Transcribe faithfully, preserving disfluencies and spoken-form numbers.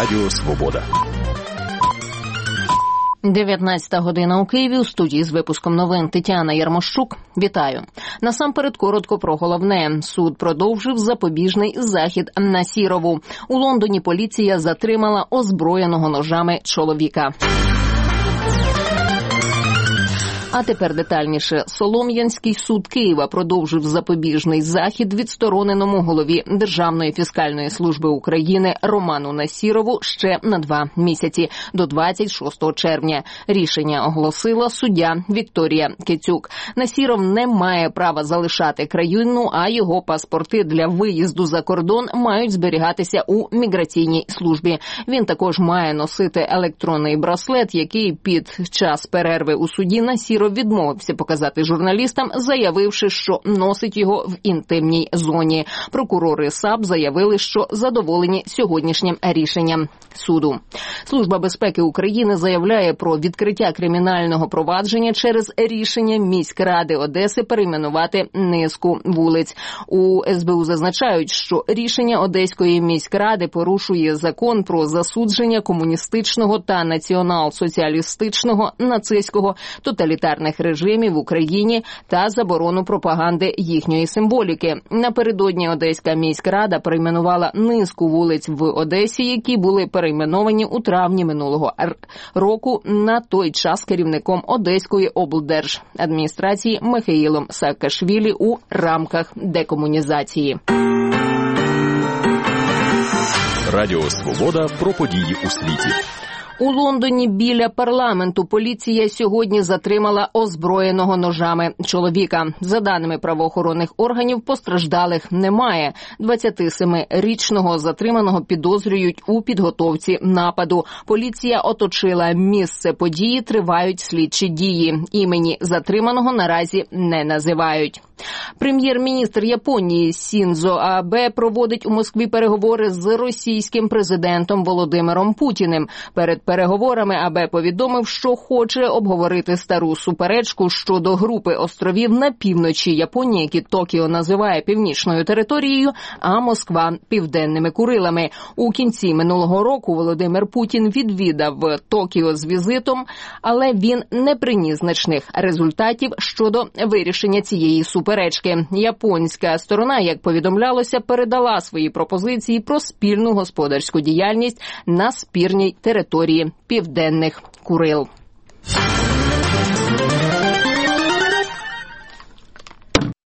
Радіо Свобода. дев'ятнадцята година у Києві, у студії з випуском новин Тетяна Ярмощук. Вітаю. Насамперед коротко про головне. Суд продовжив запобіжний захід Насірову. У Лондоні поліція затримала озброєного ножами чоловіка. А тепер детальніше. Солом'янський суд Києва продовжив запобіжний захід відстороненому голові Державної фіскальної служби України Роману Насірову ще на два місяці, до двадцять шостого червня. Рішення оголосила суддя Вікторія Кицюк. Насіров не має права залишати країну, а його паспорти для виїзду за кордон мають зберігатися у міграційній службі. Він також має носити електронний браслет, який під час перерви у суді Насіров відмовився показати журналістам, заявивши, що носить його в інтимній зоні. Прокурори САП заявили, що задоволені сьогоднішнім рішенням суду. Служба безпеки України заявляє про відкриття кримінального провадження через рішення міськради Одеси перейменувати низку вулиць. У ес бе у зазначають, що рішення Одеської міськради порушує закон про засудження комуністичного та націонал-соціалістичного, нацистського, тоталітарних режимів в Україні та заборону пропаганди їхньої символіки. Напередодні Одеська міськрада перейменувала низку вулиць в Одесі, які були перейменовані у травні минулого року, на той час керівником Одеської облдержадміністрації Михаїлом Саакашвілі у рамках декомунізації. Радіо Свобода про події у світі. У Лондоні біля парламенту поліція сьогодні затримала озброєного ножами чоловіка. За даними правоохоронних органів, постраждалих немає. двадцятисемирічного затриманого підозрюють у підготовці нападу. Поліція оточила місце події, тривають слідчі дії. Імені затриманого наразі не називають. Прем'єр-міністр Японії Сіндзо Абе проводить у Москві переговори з російським президентом Володимиром Путіним. Перед переговорами Абе повідомив, що хоче обговорити стару суперечку щодо групи островів на півночі Японії, які Токіо називає північною територією, а Москва – південними Курилами. У кінці минулого року Володимир Путін відвідав Токіо з візитом, але він не приніс значних результатів щодо вирішення цієї суперечки. Японська сторона, як повідомлялося, передала свої пропозиції про спільну господарську діяльність на спірній території південних Курил.